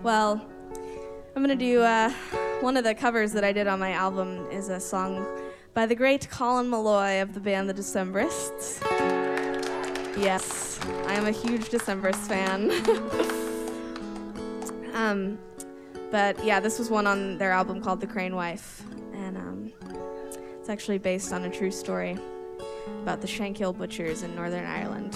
Well, I'm going to do one of the covers that I did on my album is a song by the great Colin Meloy of the band The Decemberists. Yes, I am a huge Decemberists fan. But yeah, this was one on their album called The Crane Wife, and it's actually based on a true story about the Shankill butchers in Northern Ireland.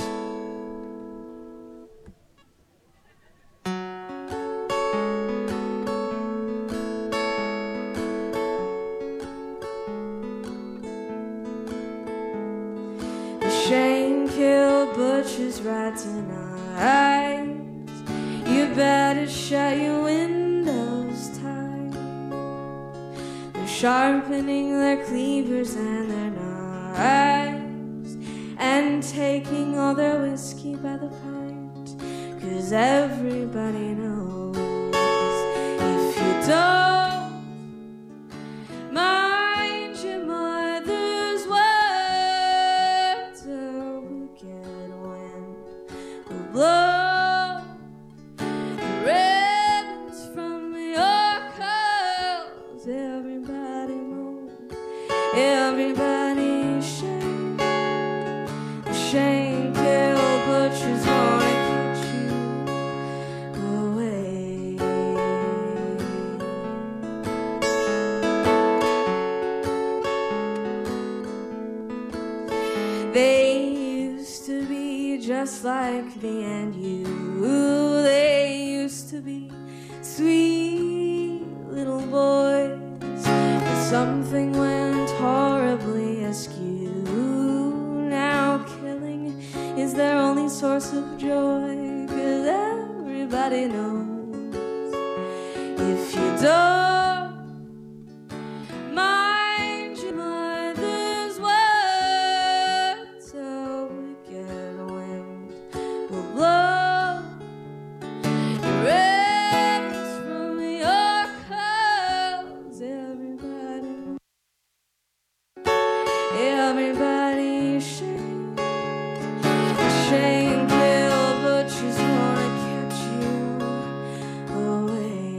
Shankill butchers right tonight. You better shut your windows tight. They're sharpening their cleavers and their knives, and taking all their whiskey by the pint. 'Cause everybody knows if you don't mind your mother's words, a wicked wind will blow the ribbons from your curls. Everybody moan, everybody shake. The Shankill butchers wanna catch you away. They used to be just like me and you. They used to be sweet little boys, but something went horribly askew. Now killing is their only source of joy, 'cause everybody knows if you don't mind your mother's words, a wicked wind will blow the ribbons from your curls. Everybody shake. The Shankill butchers wanna catch you away.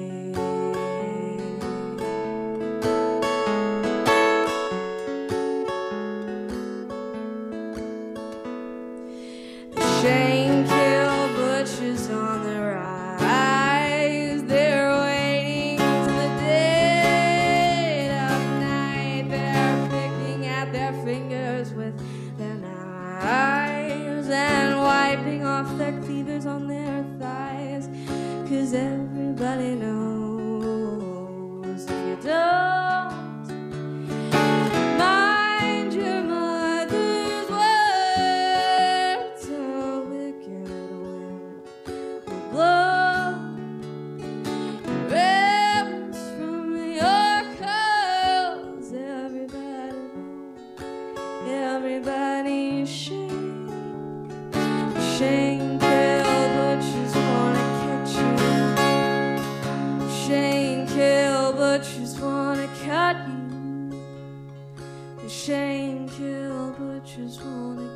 The Shankill butchers on the rise. They're waiting till the dead of night. They're picking at their fingers with their knives and wiping off their cleavers on their thighs. 'Cause everybody knows if you don't mind your mother's words, a wicked wind will blow the ribbons from your curls. Everybody shake. The Shankill butchers wanna catch you. The Shankill butchers wanna cut you. The Shankill butchers wanna